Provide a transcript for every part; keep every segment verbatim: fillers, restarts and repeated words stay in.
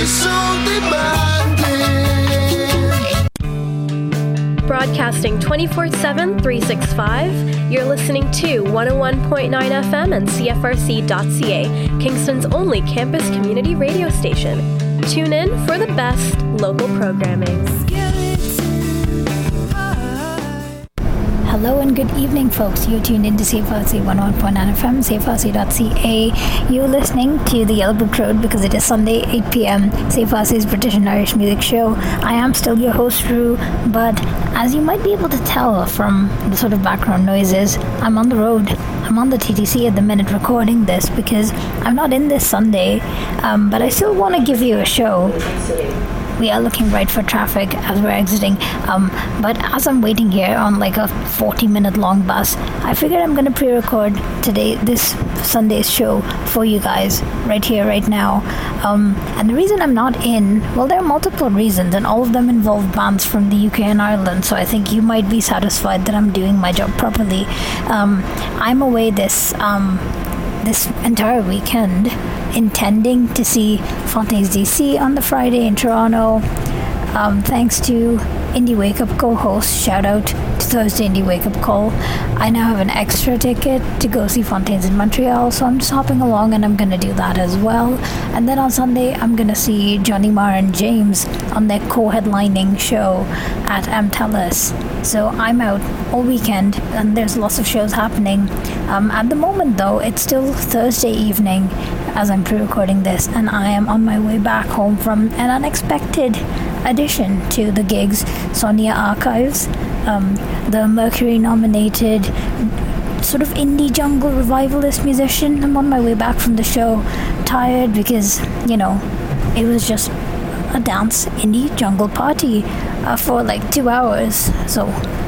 you're so demanding. Broadcasting twenty-four seven, three sixty-five, you're listening to one oh one point nine F M and C F R C dot C A, Kingston's only campus community radio station. Tune in for the best local programming. Hello and good evening, folks. You're tuned in to C F R C one oh one point nine F M, C F R C dot C A. You're listening to the Yellow Brick Road because it is Sunday, eight p.m., C F R C's British and Irish Music Show. I am still your host, Rue, but as you might be able to tell from the sort of background noises, I'm on the road. I'm on the T T C at the minute recording this because I'm not in this Sunday, um, but I still want to give you a show. We are looking right for traffic as we're exiting, um, but as I'm waiting here on like a forty minute long bus, I figured I'm going to pre-record today, this Sunday's show for you guys right here, right now. Um, and the reason I'm not in, well, there are multiple reasons, and all of them involve bands from the U K and Ireland, so I think you might be satisfied that I'm doing my job properly. Um, I'm away this um, this entire weekend, intending to see Fontaines D C on the Friday in Toronto. Um, thanks to Indie Wake Up co-host, shout out to Thursday Indie Wake Up Call. I now have an extra ticket to go see Fontaines in Montreal, so I'm just hopping along and I'm going to do that as well. And then on Sunday, I'm going to see Johnny Marr and James on their co-headlining show at Amtelis. So I'm out all weekend and there's lots of shows happening. Um, at the moment though, it's still Thursday evening as I'm pre-recording this, and I am on my way back home from an unexpected addition to the gigs. Sonia Archives, um, the Mercury nominated sort of indie jungle revivalist musician. I'm on my way back from the show, tired because, you know, it was just a dance indie jungle party uh, for like two hours, so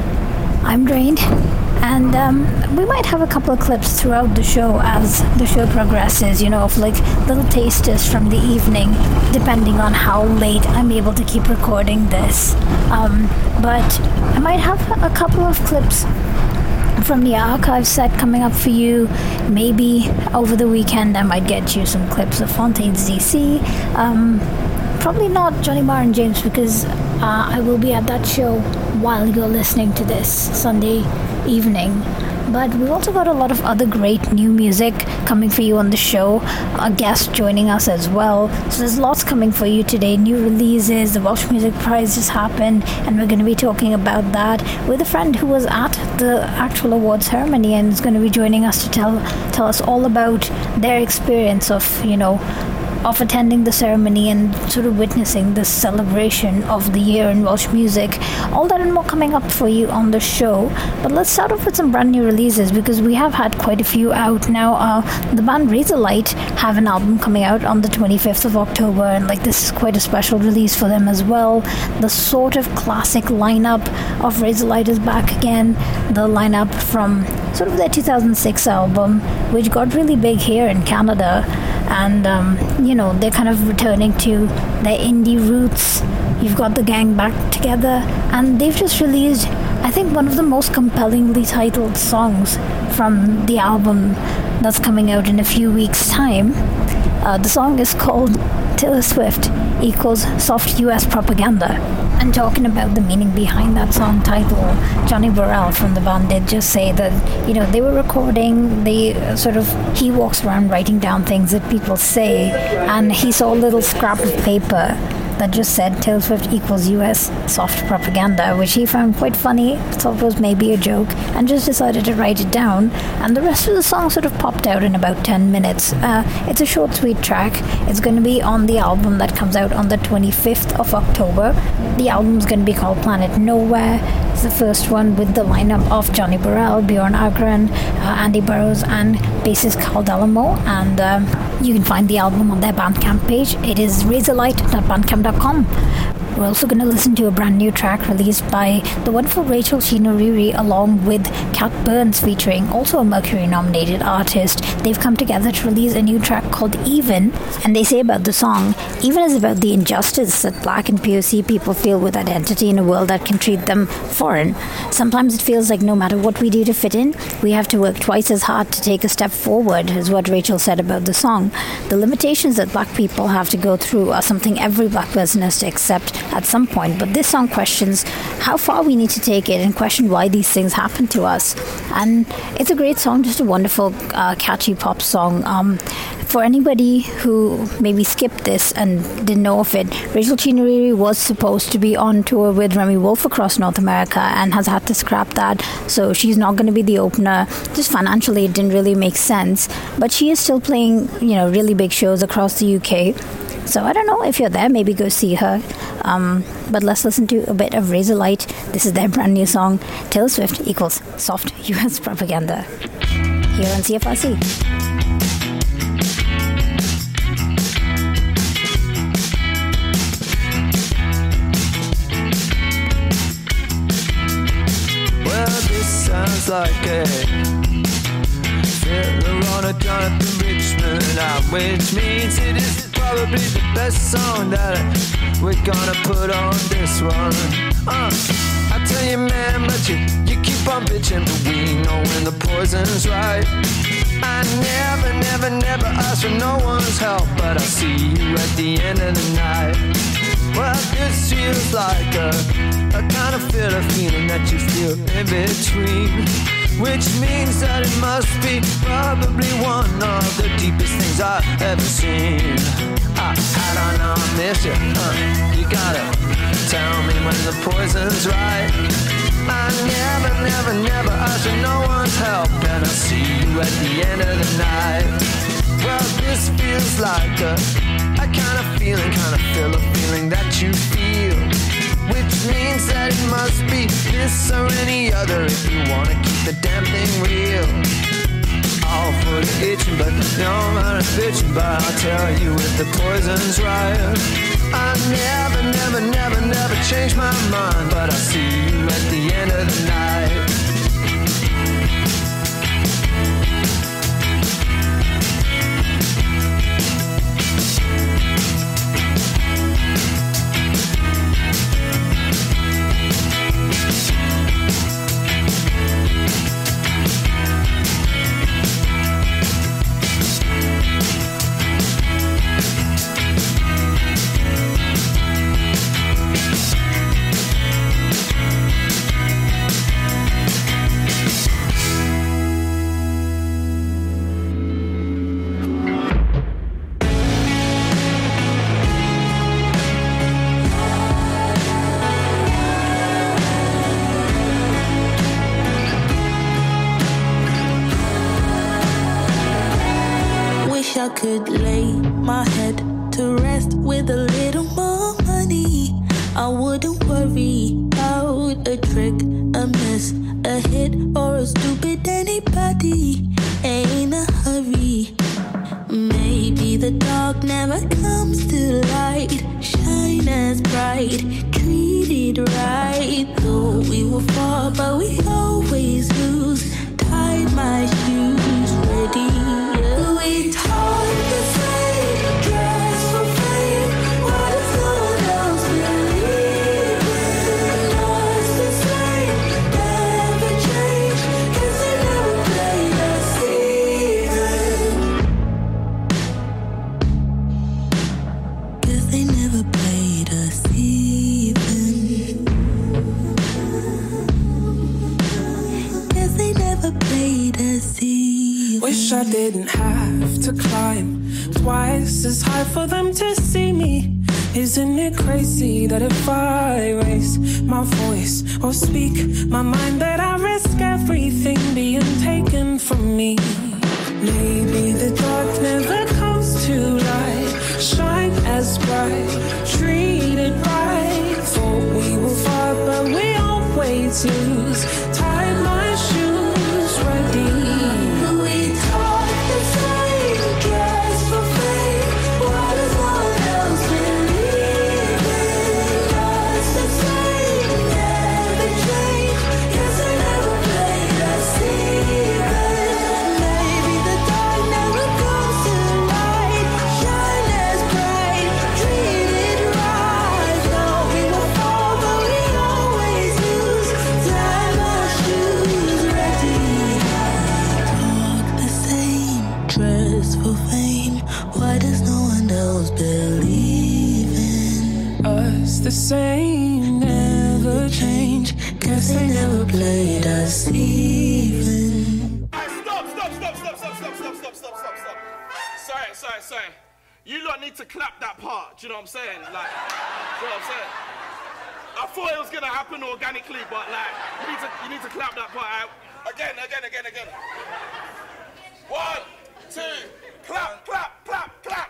I'm drained. And um, we might have a couple of clips throughout the show as the show progresses, you know, of like little tasters from the evening, depending on how late I'm able to keep recording this. Um, but I might have a couple of clips from the archive set coming up for you. Maybe over the weekend I might get you some clips of Fontaines D C. Um, probably not Johnny Marr and James because uh, I will be at that show while you're listening to this Sunday evening. But we've also got a lot of other great new music coming for you on the show, a guest joining us as well. So there's lots coming for you today. New releases, the Welsh Music Prize just happened, and we're going to be talking about that with a friend who was at the actual award ceremony and is going to be joining us to tell tell us all about their experience of, you know, of attending the ceremony and sort of witnessing this celebration of the year in Welsh music. All that and more coming up for you on the show. But let's start off with some brand new releases because we have had quite a few out now. Uh, the band Razorlight have an album coming out on the twenty-fifth of October, and like this is quite a special release for them as well. The sort of classic lineup of Razorlight is back again. The lineup from sort of their two thousand six album, which got really big here in Canada. And, um, you know, they're kind of returning to their indie roots. You've got the gang back together, and they've just released, I think, one of the most compellingly titled songs from the album that's coming out in a few weeks' time. Uh, the song is called Taylor Swift Equals Soft U S Propaganda. And talking about the meaning behind that song title, Johnny Burrell from the band did just say that, you know, they were recording, they uh, sort of, he walks around writing down things that people say, and he saw a little scrap of paper that just said Taylor Swift equals U S soft propaganda, which he found quite funny, thought was maybe a joke, and just decided to write it down. And the rest of the song sort of popped out in about ten minutes. Uh, it's a short, sweet track. It's going to be on the album that comes out on the twenty-fifth of October. The album's going to be called Planet Nowhere. It's the first one with the lineup of Johnny Burrell, Bjorn Akron, uh, Andy Burrows, and bassist Carl Delamo. And um, you can find the album on their Bandcamp page. It is razorlight dot bandcamp dot com. We're also going to listen to a brand new track released by the wonderful Rachel Chinouriri along with Cat Burns, featuring also a Mercury-nominated artist. They've come together to release a new track called Even, and they say about the song, Even is about the injustice that Black and P O C people feel with identity in a world that can treat them foreign. Sometimes it feels like no matter what we do to fit in, we have to work twice as hard to take a step forward, is what Rachel said about the song. The limitations that Black people have to go through are something every Black person has to accept at some point, but this song questions how far we need to take it and question why these things happen to us. And it's a great song, just a wonderful, uh, catchy pop song. Um, for anybody who maybe skipped this and didn't know of it, Rachel Chinouriri was supposed to be on tour with Remy Wolf across North America and has had to scrap that, so she's not going to be the opener. Just financially, it didn't really make sense, but she is still playing, you know, really big shows across the U K. So I don't know, if you're there, maybe go see her. Um, but let's listen to a bit of Razorlight. This is their brand new song, Taylor Swift equals soft U S propaganda, here on C F R C. Well, this sounds like a thriller on a Jonathan Richman album, which means it is probably the best song that we're gonna put on this one. Uh, I tell you, man, but you, you keep on bitching, but we know when the poison's right. I never, never, never ask for no one's help, but I'll see you at the end of the night. Well, this feels like a, a kind of feel, a feeling that you feel in between, which means that it must be probably one of the deepest things I've ever seen. I, I don't know, I miss you, uh, you gotta tell me when the poison's right. I never, never, never ask for no one's help, and I'll see you at the end of the night. Well, this feels like a, a kind of feeling, kind of feel a feeling that you feel, which means that it must be this or any other if you wanna keep the damn thing real. All for the itching, but no matter bitching, but I'll tell you if the poison's right. I never, never, never, never change my mind, but I'll see you at the end of the night. I could lay my head to rest with a little more money. I wouldn't worry about a trick, a miss, a hit, or a stupid anybody. Ain't a hurry. Maybe the dark never comes to light. Shine as bright, treated right. Though we will fall, but we always lose. Tied my shoes, ready. We talk the same, dress for fame. Why does no one else believe in us the same? Never change, 'cause they never played us even. 'Cause they never played us even. 'Cause they never played us even. Wish I didn't have to climb twice as high for them to see me. Isn't it crazy that if I raise my voice or speak my mind, that I risk everything being taken from me? Maybe the dark never comes to light. Shine as bright, treated right. Thought we were far, but we always lose. Tied my shoes, ready. Us the same, never change. Guess they never played us even. Stop, stop, stop, stop, stop, stop, stop, stop, stop, stop, stop. Sorry, sorry, sorry. You lot need to clap that part, do you know what I'm saying? Like, do you know what I'm saying? I thought it was gonna happen organically, but like, you need to, you need to clap that part out. Again, again, again, again. One, two, clap, clap, clap, clap.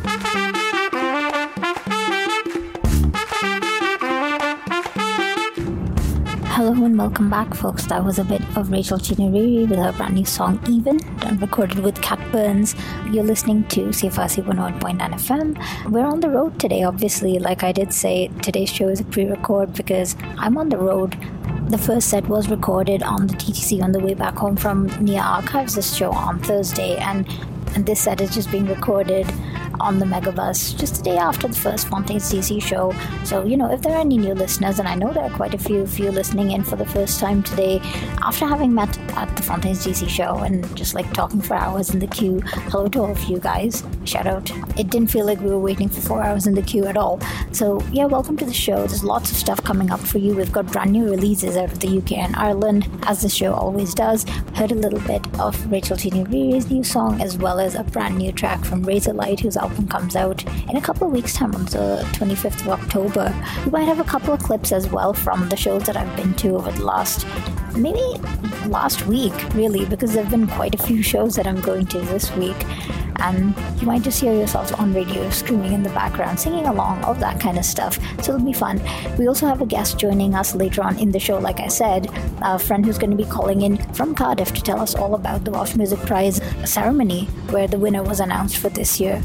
Hello and welcome back, folks. That was a bit of Rachel Chinariri with her brand new song Even, done recorded with Cat Burns. You're listening to C F R C one oh one point nine F M. We're on the road today, obviously. Like I did say, today's show is a pre-record because I'm on the road. The first set was recorded on the T T C on the way back home from Nia Archives, this show on Thursday, and, and this set is just being recorded on the Megabus just the day after the first Fontaines D C show. So, you know, if there are any new listeners, and I know there are quite a few of you listening in for the first time today, after having met at the Fontaines D C show and just like talking for hours in the queue, hello to all of you guys. Shout out. It didn't feel like we were waiting for four hours in the queue at all. So, yeah, welcome to the show. There's lots of stuff coming up for you. We've got brand new releases out of the U K and Ireland, as the show always does. Heard a little bit of Rachel Chinariri's new song, as well as a brand new track from Razorlight, whose album comes out in a couple of weeks' time on the twenty-fifth of October. We might have a couple of clips as well from the shows that I've been to over the last, maybe last week, really, because there have been quite a few shows that I'm going to this week. And you might just hear yourselves on radio screaming in the background, singing along, all that kind of stuff. So it'll be fun. We also have a guest joining us later on in the show, like I said, a friend who's going to be calling in from Cardiff to tell us all about the Welsh Music Prize ceremony, where the winner was announced for this year.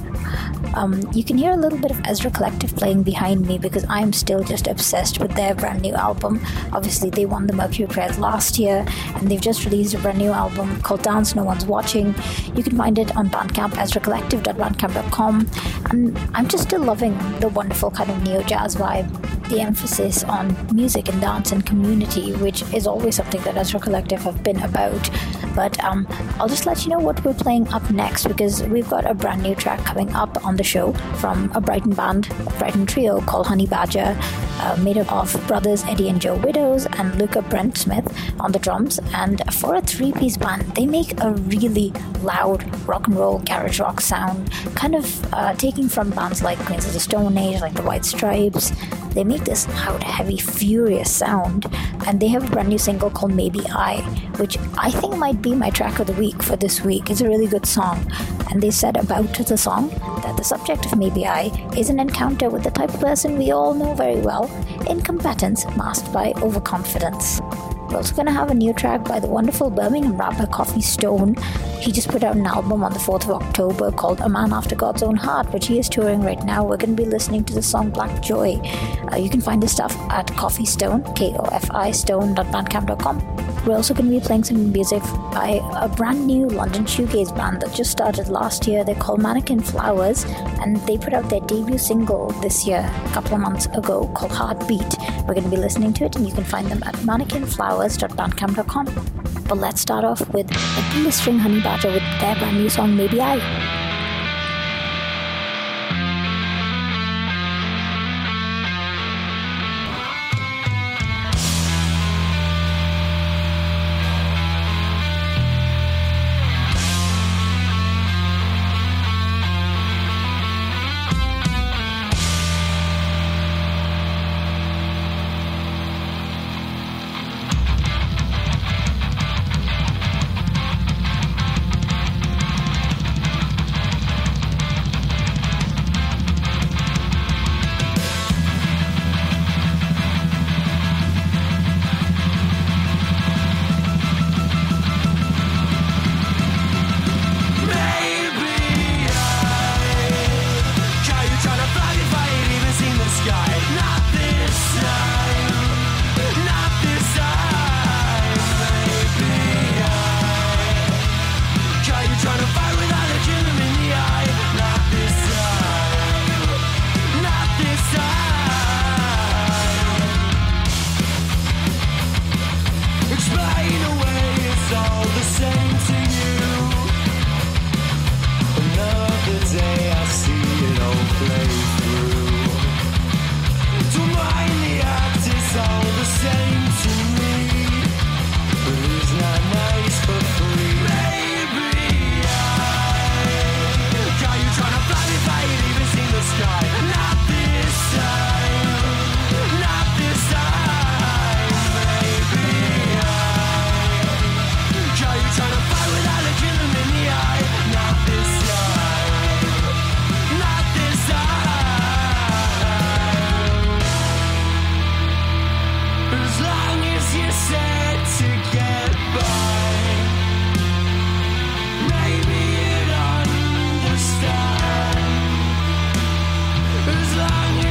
Um, you can hear a little bit of Ezra Collective playing behind me because I'm still just obsessed with their brand new album. Obviously, they won the Mercury Prize last year, and they've just released a brand new album called Dance No One's Watching. You can find it on Bandcamp, ezra collective dot bandcamp dot com, and I'm just still loving the wonderful kind of neo-jazz vibe, the emphasis on music and dance and community, which is always something that Ezra Collective have been about. But um, I'll just let you know what we're playing up next, because we've got a brand new track coming up on the show from a Brighton band, a Brighton trio called Honey Badger, uh, made up of brothers Eddie and Joe Widows and Luca Brent Smith on the drums. And for a three-piece band, they make a really loud rock and roll garage rock sound, kind of uh, taking from bands like Queens of the Stone Age, like the White Stripes. They make this loud, heavy, furious sound, and they have a brand new single called Maybe I, which I think might be my track of the week for this week. It's a really good song, and they said about the song that the subject of Maybe I is an encounter with the type of person we all know very well, incompetence masked by overconfidence. We're also going to have a new track by the wonderful Birmingham rapper Coffee Stone. He just put out an album on the fourth of October called A Man After God's Own Heart, which he is touring right now. We're going to be listening to the song Black Joy. Uh, you can find his stuff at Coffee Stone, K O F I stone dot bandcamp dot com. We're also going to be playing some music by a brand new London shoegaze band that just started last year. They're called Mannequin Flowers, and they put out their debut single this year, a couple of months ago, called Heartbeat. We're going to be listening to it, and you can find them at mannequin flowers dot bandcamp dot com. But let's start off with a blistering Honey Badger with their brand new song Maybe I.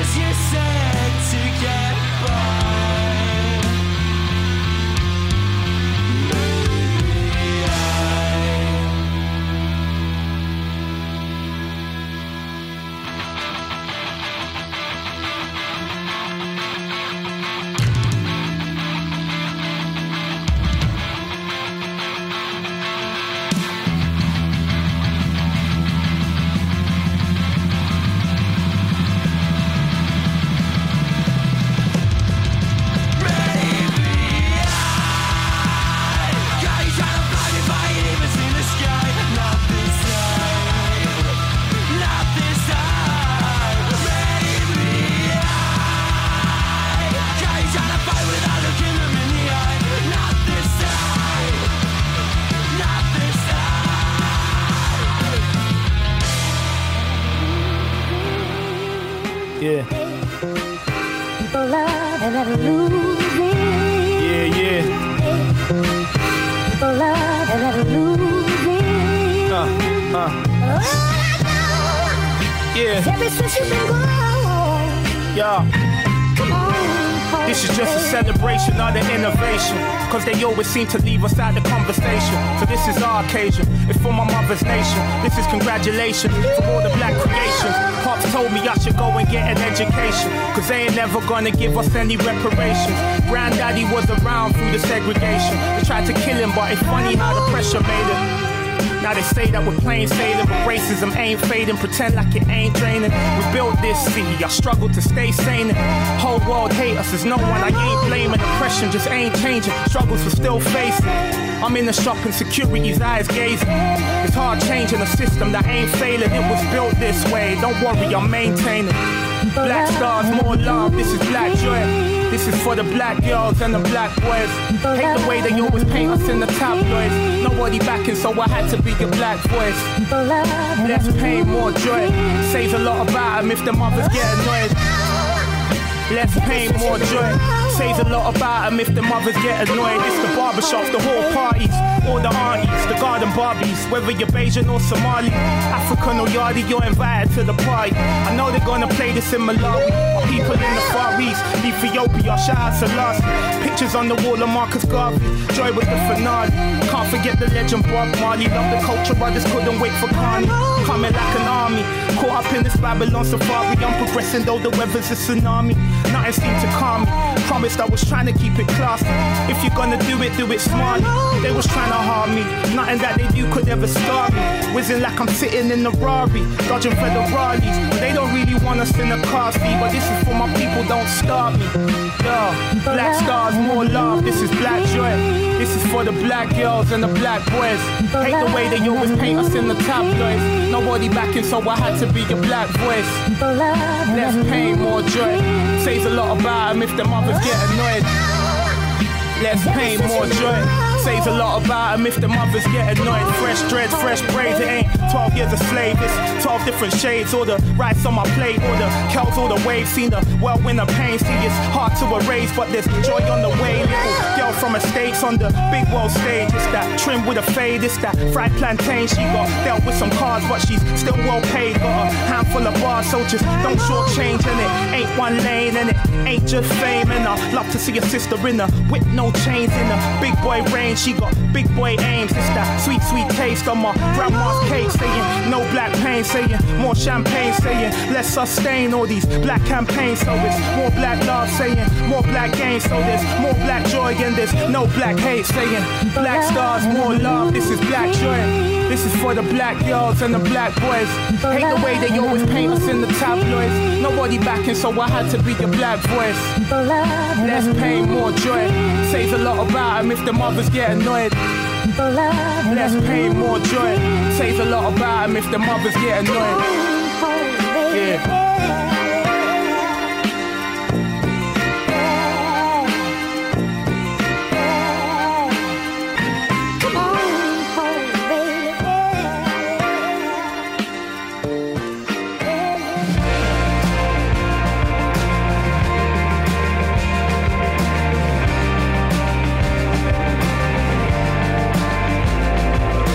Cause you said to get by. Maybe I Yeah. People love and let it lose it. Yeah, yeah. People love and let it lose it. Uh, uh. Yeah. Ever since you've been gone. Yeah. Come on. This is just a celebration, not an innovation. Cause they always seem to leave us out the conversation. So this is our occasion, it's for my mother's nation. This is congratulations for all the black creations. Pops told me I should go and get an education, cause they ain't never gonna give us any reparations. Granddaddy was around through the segregation. They tried to kill him, but it's funny how the pressure made him. Now they say that we're plain sailing, but racism ain't fading. Pretend like it ain't draining. We built this city, I struggle to stay sane. Whole world hate us, there's no one I ain't blaming. Oppression just ain't changing, struggles we're still facing. I'm in the shop and security's eyes gazing. It's hard changing a system that ain't failing. It was built this way, don't worry, I'm maintaining. Black stars, more love, this is black joy. This is for the black girls and the black boys. Hate the way they always paint us in the tabloids. Nobody backing, so I had to be a black voice. Less pain, more joy. Says a lot about them if the mothers get annoyed. Less pain, more joy. Says a lot about them if the mothers get annoyed. It's the barbershops, the hall parties, all the aunties, the garden Barbies. Whether you're Bajan or Somali, African or Yardie, you're invited to the party. I know they're gonna play this in Malawi. My people in the Far East, Ethiopia, shout out Selassie. Pictures on the wall of Marcus Garvey. Joy was the finale. Can't forget the legend Bob Marley. Love the culture, I just couldn't wait for Carney. Coming like an army, caught up in this Babylon safari. I'm progressing though the weather's a tsunami. Nothing seemed to calm me. Promised I was trying to keep it classy. If you're gonna do it, do it smartly. They was trying to harm me. Nothing that they do could ever stop me. Whizzing like I'm sitting in the Rari, dodging Federales. But they don't really want us in the car seat. But this is for my people, don't stop me. Yeah. Black stars, more love. This is black joy. This is for the black girls and the black boys. Hate the way they always paint us in the tabloids. Nobody backing, so I had to be a black voice. Less pain, more joy. Says a lot about them if the mothers get annoyed. Less pain, more joy. Says a lot about them if the mothers get annoyed. Fresh dreads, fresh braids, it ain't twelve years a slave. It's twelve different shades, all the rights on my plate, all the kells, all the waves. Seen the whirlwind of pain, see it's hard to erase, but there's joy on the way. Little girl from the States on the big world stage. It's that trim with a fade, it's that fried plantain. She got dealt with some cards, but she's still well paid. Got a handful of bars, so just don't shortchange. And it ain't one lane, and it ain't just fame. And I love to see a sister in a whip, no chains, in a big boy range. She got big boy aims. It's that sweet, sweet taste on my grandma's cake. Saying no black pain, saying more champagne, saying let's sustain all these black campaigns. So it's more black love, saying more black gain. So there's more black joy and there's no black hate. Saying black stars, more love. This is black joy. This is for the black girls and the black boys. Hate the way they always paint us in the tabloids. Nobody backing, so I had to be a black voice. Less pain, more joy. Says a lot about them if the mothers get annoyed. Less pain, more joy. Says a lot about them if the mothers get annoyed. Yeah.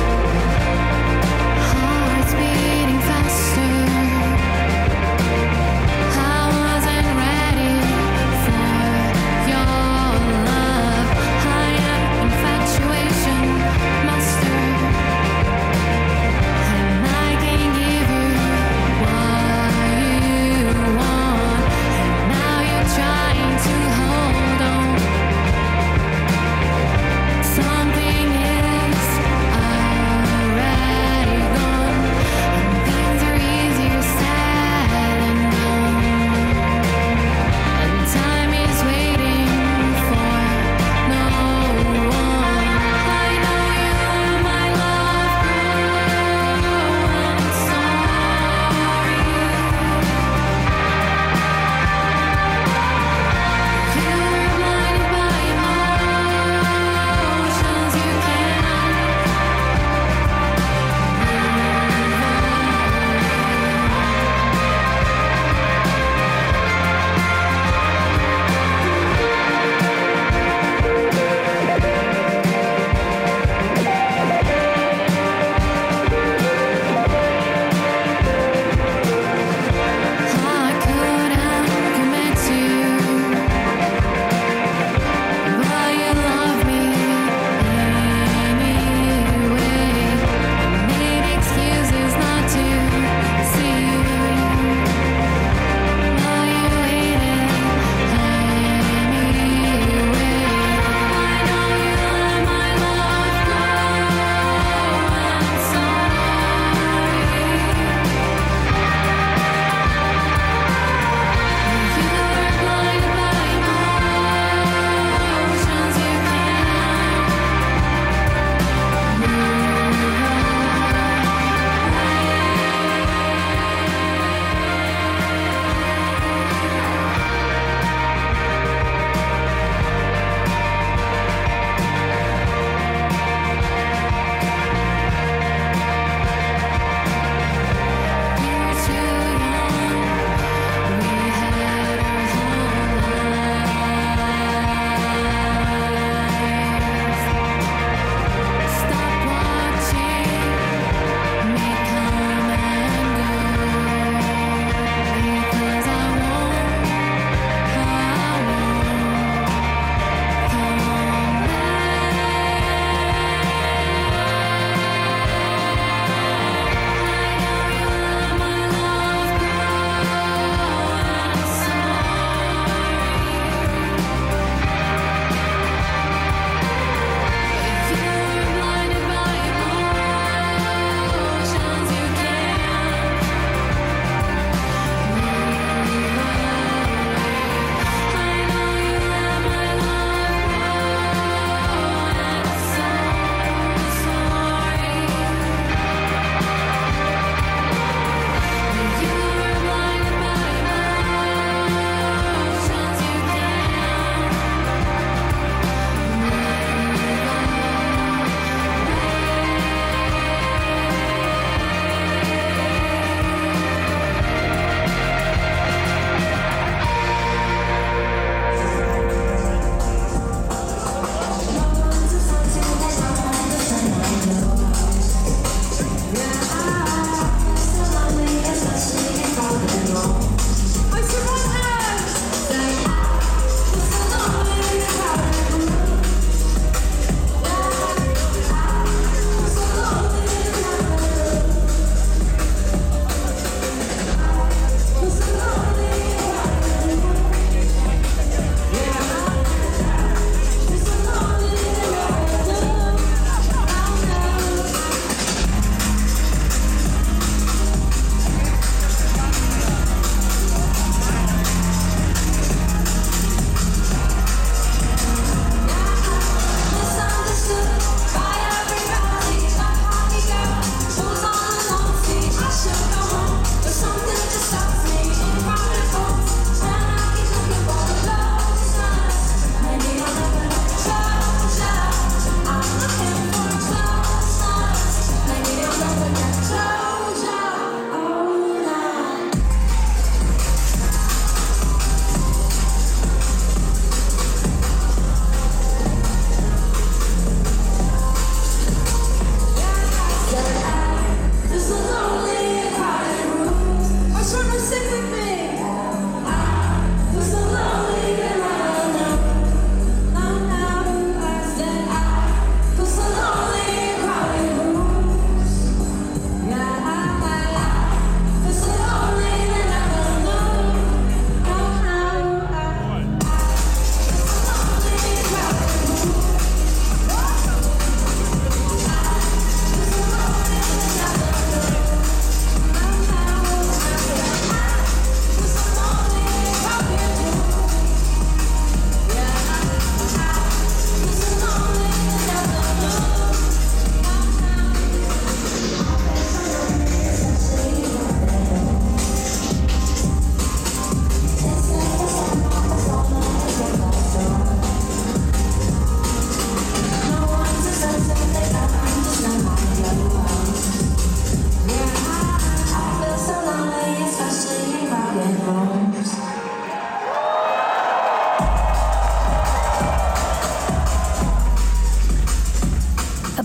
Hearts beating faster.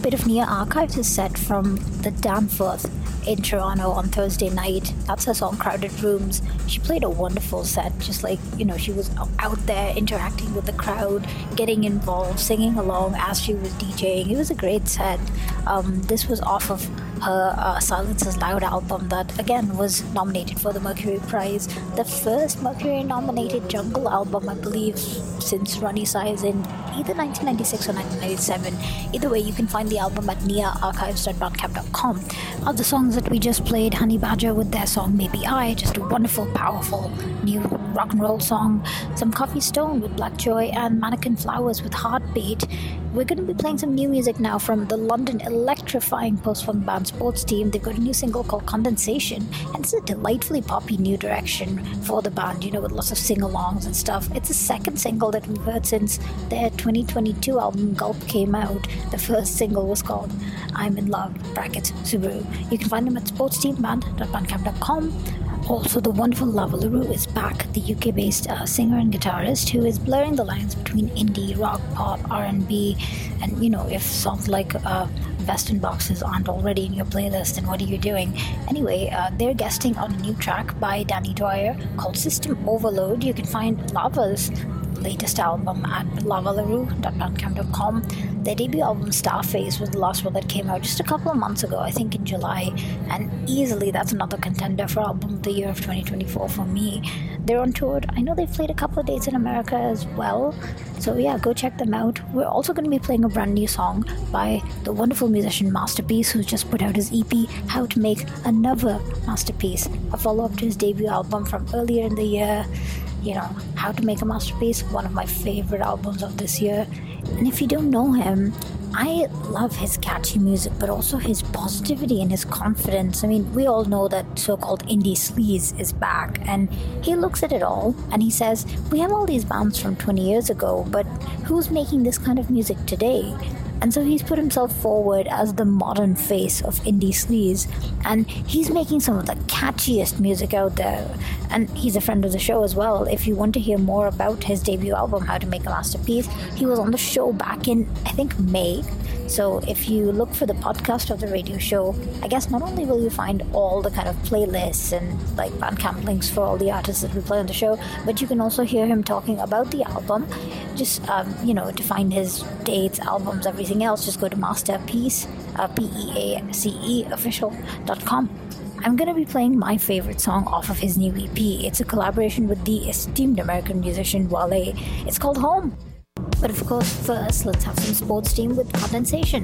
bit of Nia Archives is set from the Danforth in Toronto on Thursday night. That's her song Crowded Rooms. She played a wonderful set, just like, you know, she was out there interacting with the crowd, getting involved, singing along as she was DJing. It was a great set. Um, this was off of her uh, Silence is Loud album that, again, was nominated for the Mercury Prize. The first Mercury-nominated jungle album, I believe, since Ronnie Size in either nineteen ninety-six or nineteen ninety-seven. Either way, you can find the album at nia archives dot bandcamp dot com. Other songs that we just played, Honey Badger with their song Maybe I, just a wonderful, powerful new rock and roll song. Some Coffee Stone with Black Joy, and Mannequin Flowers with Heartbeat. We're going to be playing some new music now from the London electrifying post-punk band Sports Team. They've got a new single called Condensation, and it's a delightfully poppy new direction for the band, you know, with lots of sing-alongs and stuff. It's the second single that we've heard since their twenty twenty-two album Gulp came out. The first single was called I'm in Love, brackets, Subaru. You can find them at sports team band dot bandcamp dot com. Also, the wonderful Lava LaRue is back, the U K-based uh, singer and guitarist who is blurring the lines between indie, rock, pop, R and B, and, you know, if songs like uh, Western Boxes aren't already in your playlist, then what are you doing? Anyway, uh, they're guesting on a new track by Danny Dwyer called System Overload. You can find Lava's latest album at lava larue dot bandcamp dot com. Their debut album Starface was the last one that came out just a couple of months ago, I think in July, and easily that's another contender for album of the year of twenty twenty-four for me. They're on tour. I know they've played a couple of dates in America as well, so yeah, go check them out. We're also going to be playing a brand new song by the wonderful musician Masterpiece, who's just put out his E P How to Make Another Masterpiece, a follow-up to his debut album from earlier in the year. You know, How to Make a Masterpiece, one of my favorite albums of this year. And if you don't know him, I love his catchy music, but also his positivity and his confidence. I mean, we all know that so-called indie sleaze is back, and he looks at it all and he says, we have all these bands from twenty years ago, but who's making this kind of music today? And so he's put himself forward as the modern face of indie sleaze, and he's making some of the catchiest music out there. And he's a friend of the show as well. If you want to hear more about his debut album, How to Make a Masterpiece, he was on the show back in, I think, May. So if you look for the podcast of the radio show, I guess not only will you find all the kind of playlists and like Bandcamp links for all the artists that we play on the show, but you can also hear him talking about the album. Just, um, you know, to find his dates, albums, everything else, just go to Masterpiece, uh, P E A C E, official dot com. I'm going to be playing my favorite song off of his new E P. It's a collaboration with the esteemed American musician Wale. It's called Home. But of course, first, let's have some Sports Team with Condensation.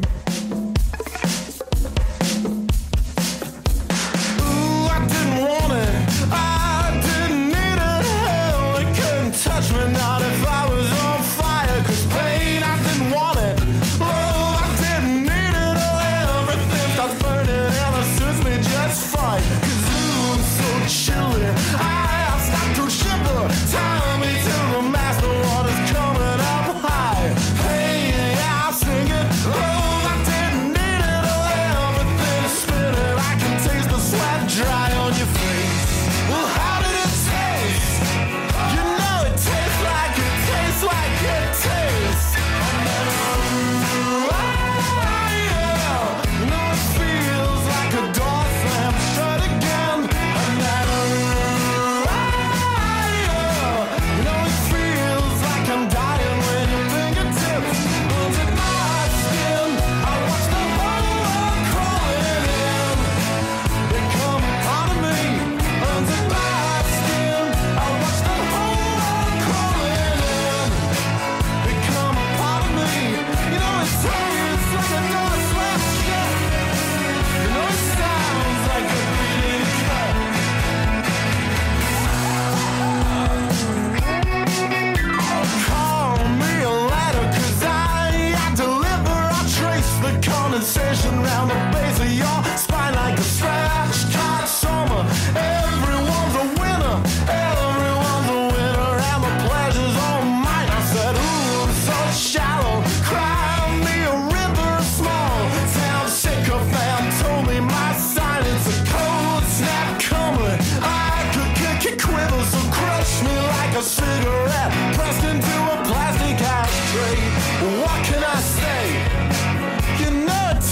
Ooh, I didn't want it. I didn't need it. Hell, it couldn't touch me, not if I was on fire. Cause pain, I didn't want it. Oh, I didn't need it. Oh, everything starts burning and it suits me just fine. Cause ooh, I'm so chilly. I have stopped to shiver. Tie me to the mast, the water's coming up. Hey, yeah, I'll sing it. Oh, I didn't need it. Oh, everything is spinning. I can taste the sweat dry on your face. Well, how did it taste? You know it tastes like it tastes like it tastes. And then, oh, yeah. You know it feels like a door slammed shut again. And then, oh, yeah. You know it feels like I'm dying when you under my skin, I watch the whole world crawling in. Become a part of me. Under my skin, I watch the whole world crawling in. Become a part of me. You know it tastes like a door slammed shut. You know it sounds like a bleeding cut. Call me a letter, cause I deliver, I trace the condensation round the base of your spine like a scratch card summer. Everyone's a winner, everyone's a winner, and the pleasure's all mine. I said, ooh, I'm so shallow, cry me a river small. Town sycophant told me my silence a cold snap coming. I could kick your quiver, so crush me like a cigarette pressed into a plastic ashtray. What can I say? You know it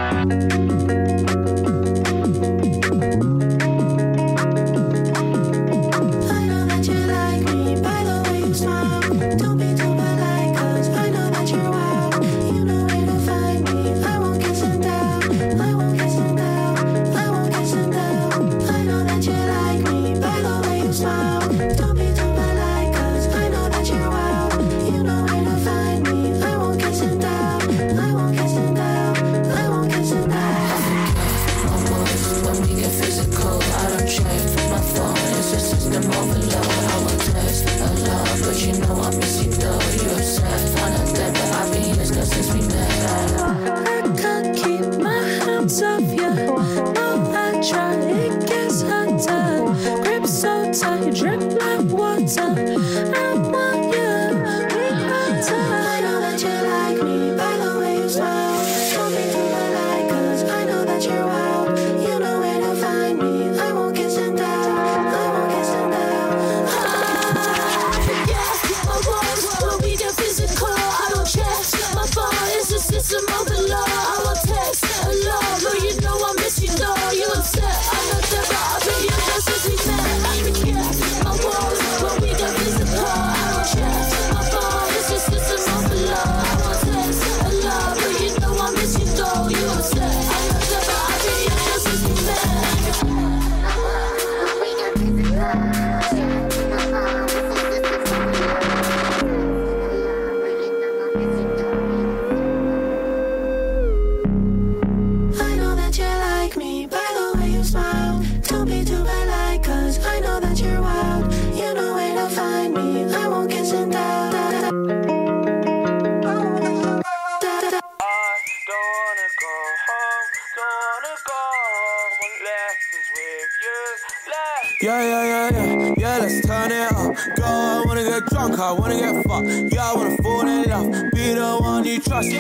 Yeah, yeah, yeah, yeah, yeah, let's turn it up. Go, I wanna get drunk, I wanna get fucked. Yeah, I wanna fall in love, be the one you trust.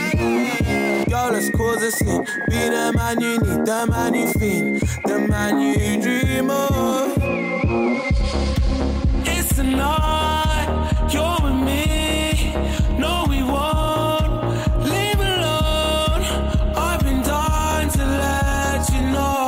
Yo, let's cause a scene. Be the man you need, the man you feel, the man you dream of. It's the night, you're with me. No, we won't leave alone. I've been dying to let you know.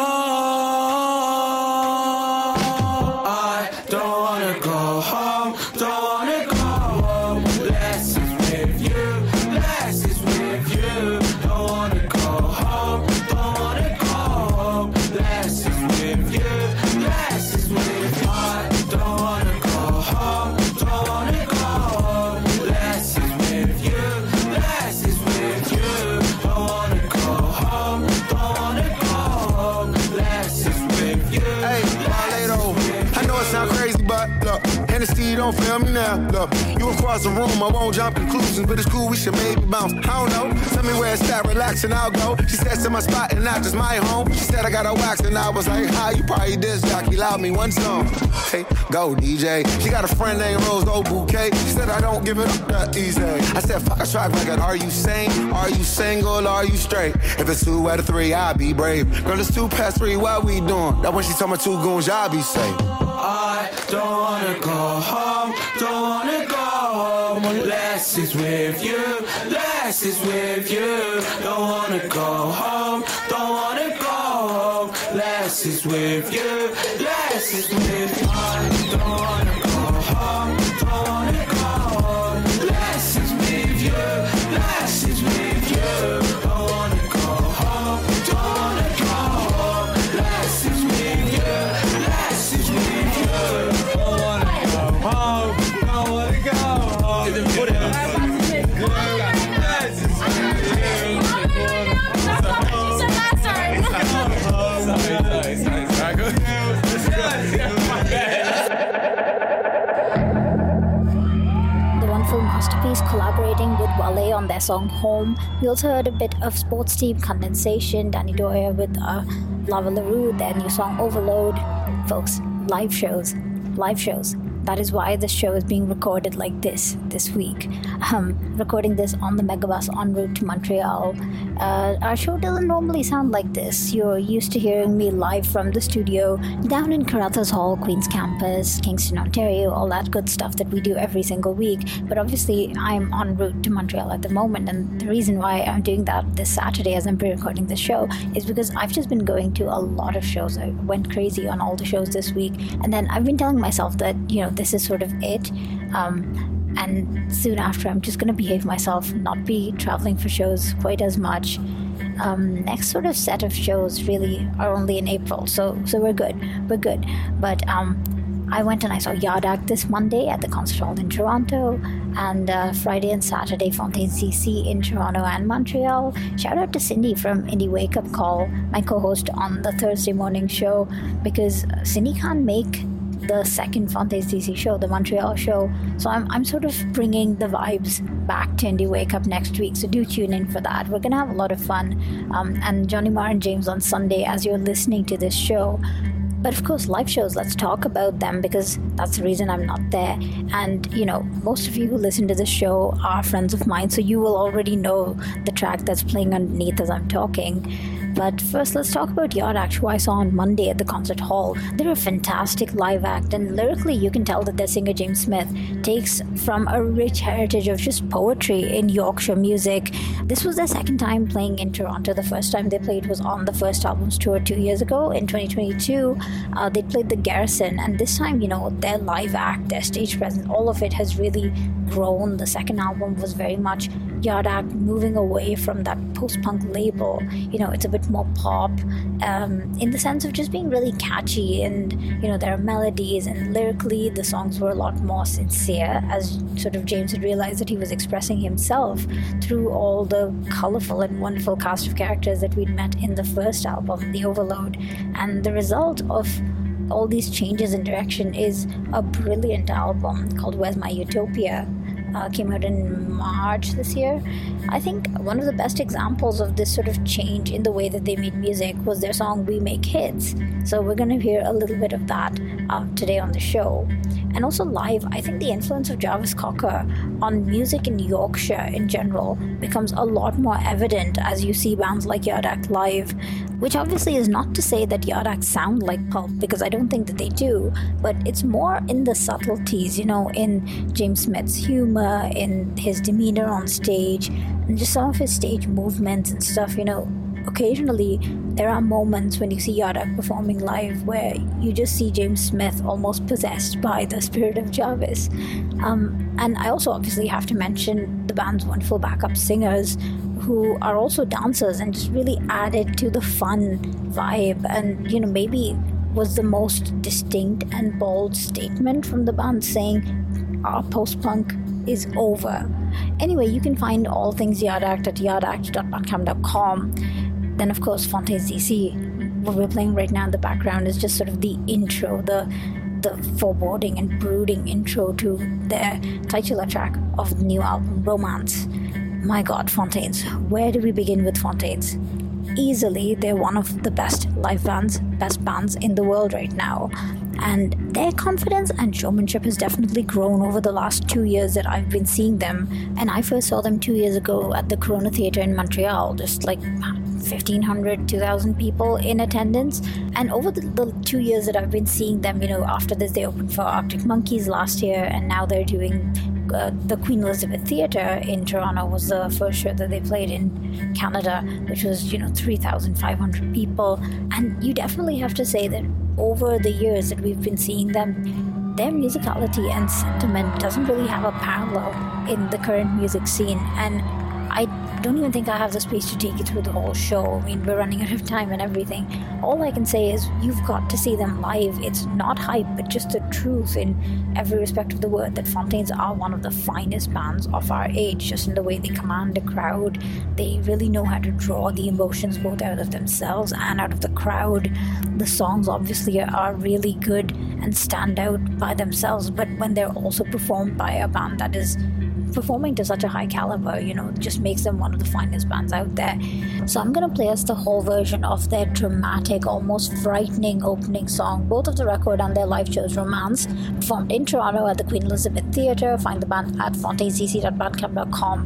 You don't feel me now, look. You across the room, I won't jump conclusions, but it's cool, we should maybe bounce. I don't know, tell me where it's at, relax and I'll go. She said to my spot and not just my home. She said I got a wax and I was like, hi, you probably this jockey, loud me one song. Hey, go D J. She got a friend named Rose, no bouquet. She said I don't give it up that easy. I said fuck a track record, are you sane? Are you single, are you straight? If it's two out of three, I'll be brave. Girl, it's two past three, what we doing? That when she told me two goons, y'all be safe. I don't wanna go home, don't wanna go home unless it's with you, unless it's with you. Don't wanna go home, don't wanna go home unless it's with you, unless it's with you. I don't wanna go home, don't wanna go home unless it's with you, unless it's with you. Don't wanna go home, don't wanna go home unless it's with you, unless it's with you. Home, I wanna go home. Is it put it on? The wonderful Masterpiece collaborating with Wale on their song Home. We also heard a bit of Sports Team Condensation, Danny Doyer with uh, Lava LaRue, their new song Overload. Folks, live shows, live shows. that is why the show is being recorded like this this week. Um, recording this on the Megabus en route to Montreal. Uh, our show doesn't normally sound like this. You're used to hearing me live from the studio down in Carruthers Hall, Queen's Campus, Kingston, Ontario, all that good stuff that we do every single week. But obviously, I'm en route to Montreal at the moment, and the reason why I'm doing that this Saturday as I'm pre-recording the show is because I've just been going to a lot of shows. I went crazy on all the shows this week, and then I've been telling myself that, you know, this is sort of it. Um, and soon after, I'm just going to behave myself, not be traveling for shows quite as much. Um, next sort of set of shows really are only in April, so so we're good, we're good. But um, I went and I saw Yard Act this Monday at the Concert Hall in Toronto, and uh, Friday and Saturday Fontaines D C in Toronto and Montreal. Shout out to Cindy from Indie Wake Up Call, my co-host on the Thursday morning show, because Cindy can't make the second Fontaines D C show, the Montreal show. So I'm I'm sort of bringing the vibes back to Indie Wake Up next week. So do tune in for that. We're gonna have a lot of fun. Um, and Johnny Marr and James on Sunday as you're listening to this show. But of course, live shows, let's talk about them, because that's the reason I'm not there. And, you know, most of you who listen to this show are friends of mine, so you will already know the track that's playing underneath as I'm talking. But first, let's talk about Yard Act, who I saw on Monday at the Concert Hall. They're a fantastic live act, and lyrically you can tell that their singer James Smith takes from a rich heritage of just poetry in Yorkshire music. This was their second time playing in Toronto. The first time they played was on the First Albums tour two years ago in twenty twenty-two. Uh, they played the Garrison, and this time, you know, their live act, their stage presence, all of it has really grown. The second album was very much Yard Act moving away from that post-punk label. You know, it's a bit more pop, um, in the sense of just being really catchy, and, you know, there are melodies, and lyrically the songs were a lot more sincere, as sort of James had realized that he was expressing himself through all the colorful and wonderful cast of characters that we'd met in the first album, The Overload. And the result of all these changes in direction is a brilliant album called Where's My Utopia. Uh, came out in March this year. I think one of the best examples of this sort of change in the way that they made music was their song We Make Hits. So we're going to hear a little bit of that uh, today on the show. And also live, I think the influence of Jarvis Cocker on music in Yorkshire in general becomes a lot more evident as you see bands like Yard Act live, which obviously is not to say that Yard Act sound like pulp, because I don't think that they do, but it's more in the subtleties, you know, in James Smith's humor, in his demeanor on stage, and just some of his stage movements and stuff. You know, occasionally there are moments when you see Yard Act performing live where you just see James Smith almost possessed by the spirit of Jarvis. Um, and I also obviously have to mention the band's wonderful backup singers, who are also dancers and just really added to the fun vibe, and, you know, maybe was the most distinct and bold statement from the band saying our post-punk is over. Anyway, you can find all things Yard Act at yard act dot bandcamp dot com. Then, of course, Fontaines D C. What we're playing right now in the background is just sort of the intro, the the foreboding and brooding intro to their titular track of the new album, Romance. My God, Fontaines. Where do we begin with Fontaines? Easily, they're one of the best live bands, best bands in the world right now. And their confidence and showmanship has definitely grown over the last two years that I've been seeing them. And I first saw them two years ago at the Corona Theatre in Montreal, just like fifteen hundred, two thousand people in attendance. And over the, the two years that I've been seeing them, you know, after this they opened for Arctic Monkeys last year, and now they're doing uh, the Queen Elizabeth Theatre in Toronto was the first show that they played in Canada, which was, you know, three thousand five hundred people. And you definitely have to say that over the years that we've been seeing them, their musicality and sentiment doesn't really have a parallel in the current music scene. And I don't even think I have the space to take you through the whole show. I mean, we're running out of time and everything. All I can say is you've got to see them live. It's not hype, but just the truth in every respect of the word, that Fontaines are one of the finest bands of our age, just in the way they command a crowd. They really know how to draw the emotions both out of themselves and out of the crowd. The songs obviously are really good and stand out by themselves, but when they're also performed by a band that is performing to such a high caliber, you know, just makes them one of the finest bands out there. So I'm going to play us the whole version of their dramatic, almost frightening opening song, both of the record and their live shows, Romance, performed in Toronto at the Queen Elizabeth Theatre. Find the band at fontaine c c dot bandcamp dot com.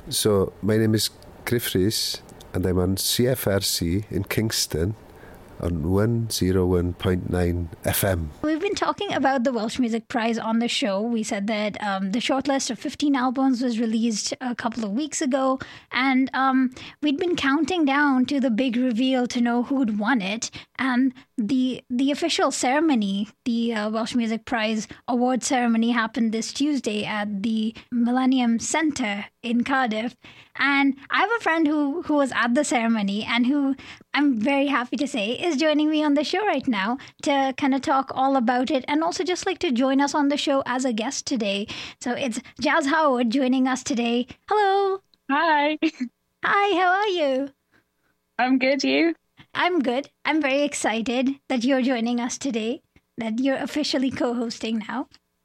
So, my name is Griff Rhys, and I'm on C F R C in Kingston on one oh one point nine F M. We've been talking about the Welsh Music Prize on the show. We said that um, the shortlist of fifteen albums was released a couple of weeks ago, and um, we'd been counting down to the big reveal to know who'd won it. And the the official ceremony, the uh, Welsh Music Prize award ceremony, happened this Tuesday at the Millennium Centre in Cardiff. And I have a friend who, who was at the ceremony and who I'm very happy to say is joining me on the show right now to kind of talk all about it and also just like to join us on the show as a guest today. So it's Jazz Howard joining us today. Hello. Hi. Hi, how are you? I'm good, you? I'm good. I'm very excited that you're joining us today, that you're officially co-hosting now.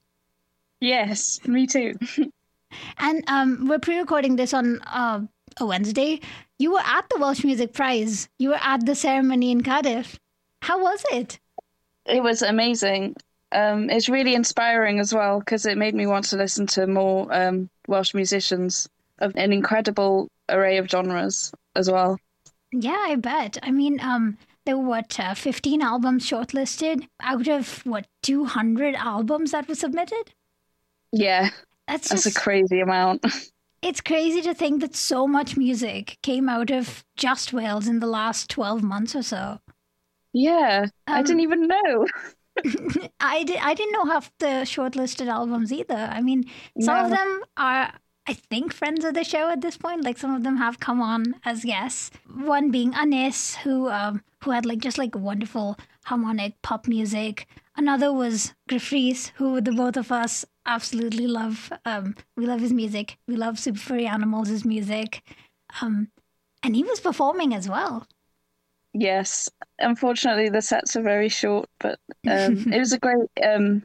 Yes, me too. And um, we're pre-recording this on uh, a Wednesday. You were at the Welsh Music Prize. You were at the ceremony in Cardiff. How was it? It was amazing. Um, it's really inspiring as well because it made me want to listen to more um, Welsh musicians of an incredible array of genres as well. Yeah, I bet. I mean, um, there were, what, uh, fifteen albums shortlisted out of, what, two hundred albums that were submitted? Yeah. That's, That's just, a crazy amount. It's crazy to think that so much music came out of just Wales in the last twelve months or so. Yeah, um, I didn't even know. I, di- I didn't know half the shortlisted albums either. I mean, some no. of them are, I think, friends of the show at this point. Like, some of them have come on as guests. One being Anis, who um, who had like just like wonderful harmonic pop music. Another was Griff Rhys, who the both of us absolutely love. Um, we love his music. We love Super Furry Animals' music. Um, and he was performing as well. Yes. Unfortunately, the sets are very short, but um, it was a great... Um,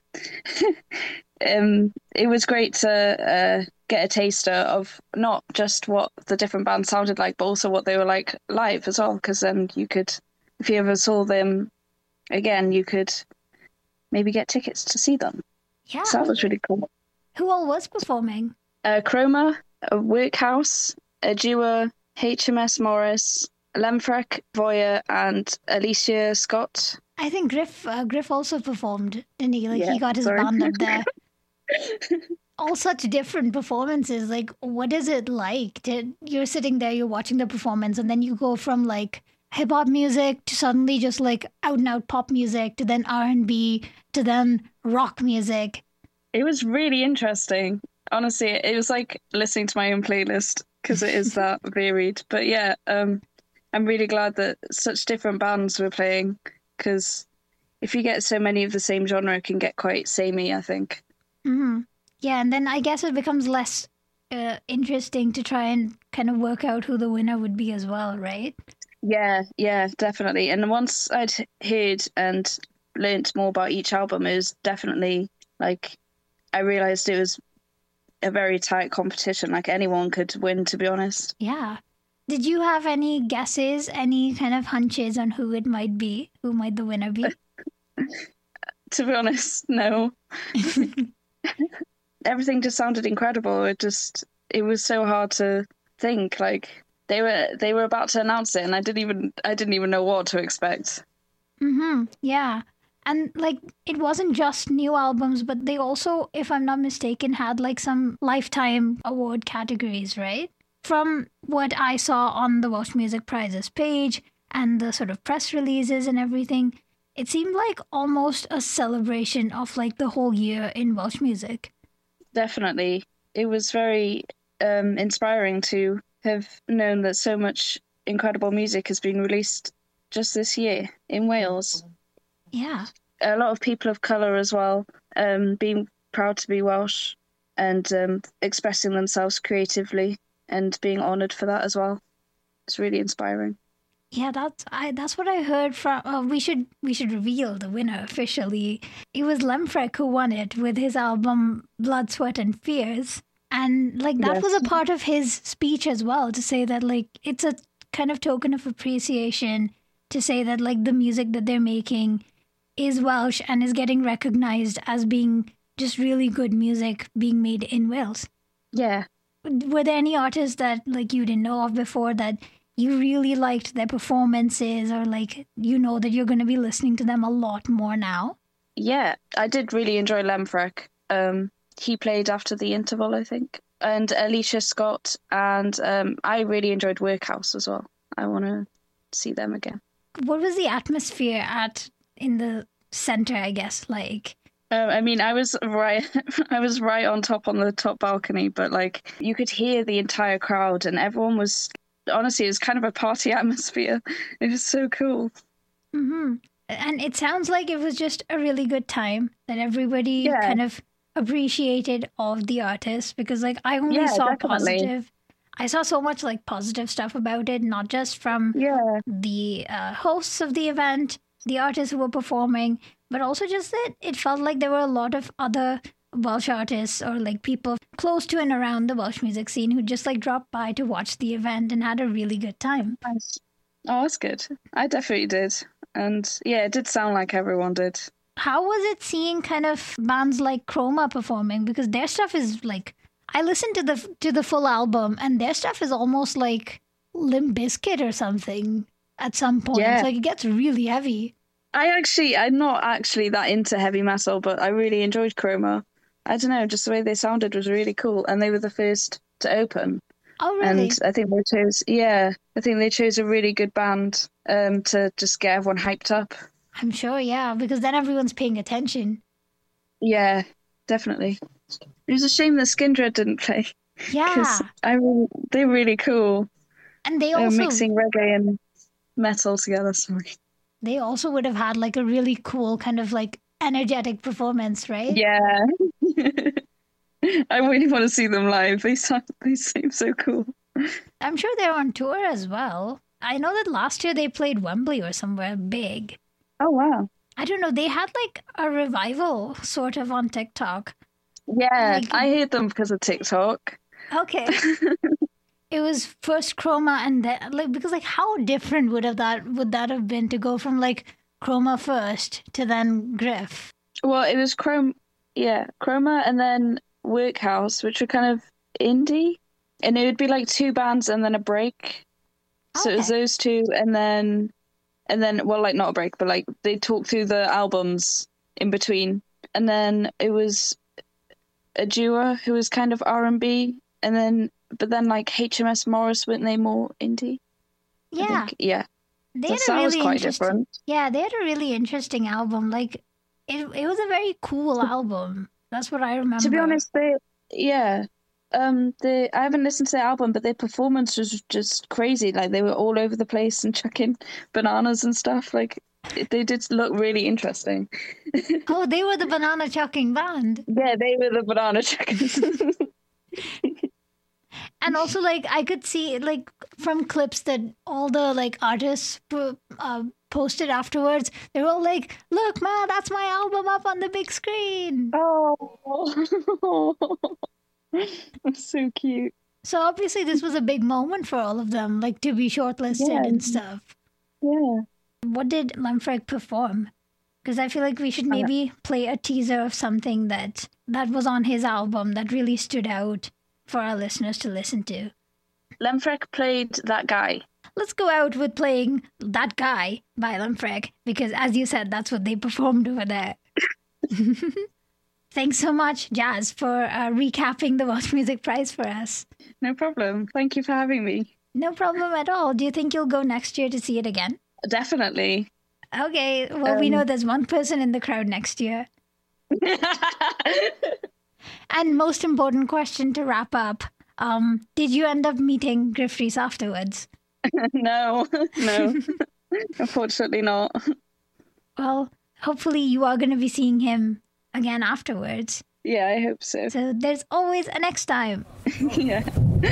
um, it was great to uh, get a taster of not just what the different bands sounded like, but also what they were like live as well, because then you could, if you ever saw them again, you could maybe get tickets to see them. Yeah. So that was really cool. Who all was performing? Uh, Chroma, uh, Workhouse, Adua, H M S Morris, Lemfrek, Voya, and Alicia Scott. I think Griff uh, Griff also performed, didn't he? Like, yeah, he got his sorry. band up there. All such different performances. Like, what is it like? To, you're sitting there, you're watching the performance, and then you go from, like, hip-hop music to suddenly just, like, out-and-out pop music to then R and B to then rock music. It was really interesting. Honestly, it was like listening to my own playlist because it is that varied. But yeah, um, I'm really glad that such different bands were playing because if you get so many of the same genre, it can get quite samey, I think. Mm-hmm. Yeah, and then I guess it becomes less uh, interesting to try and kind of work out who the winner would be as well, right? Yeah, yeah, definitely. And once I'd heard and learnt more about each album, it was definitely like I realised it was a very tight competition. Like anyone could win, to be honest. Yeah. Did you have any guesses, any kind of hunches on who it might be? Who might the winner be? To be honest, no. Everything just sounded incredible. It just, it was so hard to think. Like they were, they were about to announce it, and I didn't even, I didn't even know what to expect. Mm-hmm. Yeah. And, like, it wasn't just new albums, but they also, if I'm not mistaken, had, like, some Lifetime Award categories, right? From what I saw on the Welsh Music Prizes page and the sort of press releases and everything, it seemed like almost a celebration of, like, the whole year in Welsh music. Definitely. It was very um, inspiring to have known that so much incredible music has been released just this year in Wales. Yeah. A lot of people of colour as well, um, being proud to be Welsh and um, expressing themselves creatively and being honoured for that as well. It's really inspiring. Yeah, that's I. That's what I heard from. Uh, we should we should reveal the winner officially. It was Lemfrek who won it with his album Blood, Sweat and Fears, and like that yes. was a part of his speech as well, to say that like it's a kind of token of appreciation to say that like the music that they're making is Welsh and is getting recognized as being just really good music being made in Wales. Yeah, were there any artists that like you didn't know of before that you really liked their performances, or like you know that you're going to be listening to them a lot more now? Yeah, I did really enjoy Lemfrek. Um, he played after the interval, I think, and Alicia Scott, and um, I really enjoyed Workhouse as well. I want to see them again. What was the atmosphere at in the center, I guess, like? Um, I mean, I was right. I was right on top on the top balcony, but like you could hear the entire crowd, and everyone was. Honestly, it was kind of a party atmosphere. It was so cool. Mm-hmm. And it sounds like it was just a really good time that everybody yeah. kind of appreciated of the artist, because like I only yeah, saw definitely. positive. I saw so much like positive stuff about it, not just from yeah. the uh, hosts of the event, the artists who were performing, but also just that it felt like there were a lot of other Welsh artists or like people close to and around the Welsh music scene who just like dropped by to watch the event and had a really good time. Nice. Oh, that's good. I definitely did. And yeah, it did sound like everyone did. How was it seeing kind of bands like Chroma performing? Because their stuff is like, I listened to the to the full album and their stuff is almost like Limp Bizkit or something at some point. Yeah. Like it gets really heavy. I actually, I'm not actually that into heavy metal, but I really enjoyed Chroma. I don't know, just the way they sounded was really cool. And they were the first to open. Oh, really? And I think they chose, yeah, I think they chose a really good band um, to just get everyone hyped up. I'm sure, yeah, because then everyone's paying attention. Yeah, definitely. It was a shame that Skindred didn't play. Yeah. Because I really, they're really cool. And they They're also... mixing reggae and metal together, sorry. They also would have had like a really cool kind of like energetic performance, right? Yeah. I really want to see them live. They sound, they seem so cool. I'm sure they're on tour as well. I know that last year they played Wembley or somewhere big. Oh, wow. I don't know. They had like a revival sort of on TikTok. Yeah, like, I heard them because of TikTok. Okay. It was first Chroma and then, like, because like how different would have that would that have been to go from like Chroma first to then Griff? Well, it was Chroma, yeah, Chroma and then Workhouse, which were kind of indie, and it would be like two bands and then a break. So Okay. it was those two, and then and then well, like not a break, but like they talk through the albums in between, and then it was a duo who was kind of R and B, and then but then like H M S Morris, weren't they more indie? I Yeah. think. Yeah. They The had a sound was really quite interesting, different. yeah, they had a really interesting album. Like it, it was a very cool album. That's what I remember. To be honest, they yeah. Um, they I haven't listened to their album, but their performance was just crazy. Like they were all over the place and chucking bananas and stuff. Like it- they did look really interesting. Oh, they were the banana chucking band. Yeah, they were the banana chuckers. And also, like, I could see, like, from clips that all the, like, artists po- uh, posted afterwards, they were all like, look, man, that's my album up on the big screen. Oh, that's so cute. So obviously this was a big moment for all of them, like, to be shortlisted Yeah. and stuff. Yeah. What did Lemfrek perform? Because I feel like we should maybe play a teaser of something that, that was on his album that really stood out for our listeners to listen to. Lemfrek played That Guy. Let's go out with playing That Guy by Lemfrek, because as you said, that's what they performed over there. Thanks so much, Jazz, for uh, recapping the Welsh Music Prize for us. No problem. Thank you for having me. No problem at all. Do you think you'll go next year to see it again? Definitely. Okay, well, we Um, know there's one person in the crowd next year. And most important question to wrap up, um, did you end up meeting Griff Rhys afterwards? No, no. Unfortunately not. Well, hopefully you are going to be seeing him again afterwards. Yeah, I hope so. So there's always a next time. Yeah.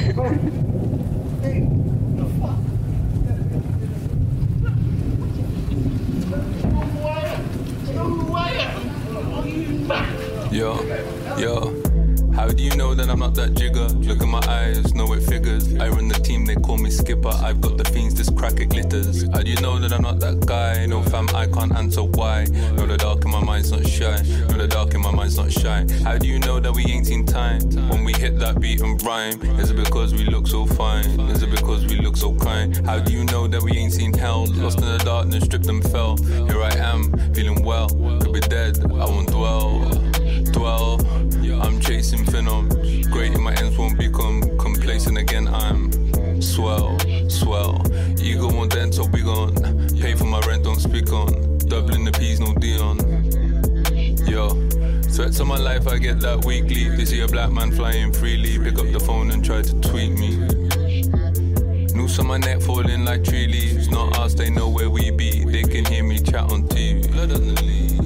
Yo, yo, how do you know that I'm not that jigger? Look at my eyes, know it figures. I run the team, they call me me Skipper. I've got the fiends, this crack it glitters. How do you know that I'm not that guy? No fam, I can't answer why. No, the dark in my mind's not shy. No, the dark in my mind's not shy. How do you know that we ain't seen time? When we hit that beat and rhyme, is it because we look so fine? Is it because we look so kind? How do you know that we ain't seen hell? Lost in the darkness, stripped and fell. Here I am, feeling well. Could be dead, I won't dwell. Dwell, I'm chasing phenoms. Great in my ends won't become complacent again. I'm swell, swell. Ego won't dent, so we gon' pay for my rent, don't speak on. Doubling the P's, no Dion. Yo, threats on my life, I get that weekly. They see a black man flying freely. Pick up the phone and try to tweet me. Noose on my neck falling like tree leaves. Not us, they know where we be. They can hear me chat on T V. Blood on the leaves.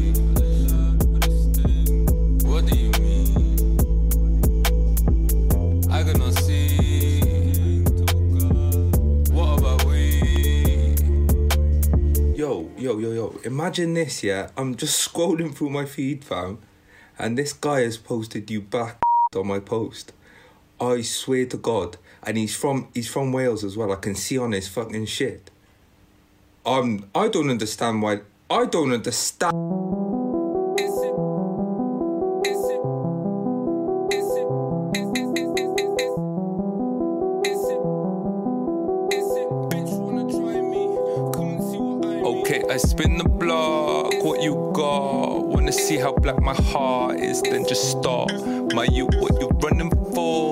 What do you mean? I cannot see. What about we? Yo, yo, yo, yo. Imagine this, yeah? I'm just scrolling through my feed, fam, and this guy has posted you back on my post. I swear to God. And he's from he's from Wales as well. I can see on his fucking shit. Um, I don't understand why. I don't understand. Okay, I spin the block. What you got? Wanna see how black my heart is? Then just stop. My you, what you running for?